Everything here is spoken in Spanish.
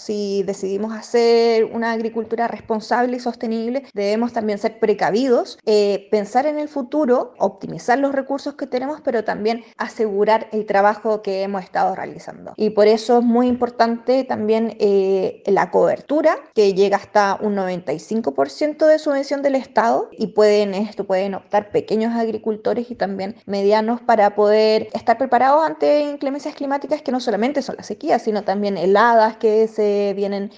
si decidimos hacer una agricultura responsable y sostenible, debemos también ser precavidos, pensar en el futuro, optimizar los recursos que tenemos, pero también asegurar el trabajo que hemos estado realizando. Y por eso es muy importante también la cobertura, que llega hasta un 95% de subvención del Estado, y pueden optar pequeños agricultores y también medianos para poder estar preparados ante inclemencias climáticas que no solamente son las sequías, sino también heladas que se vienen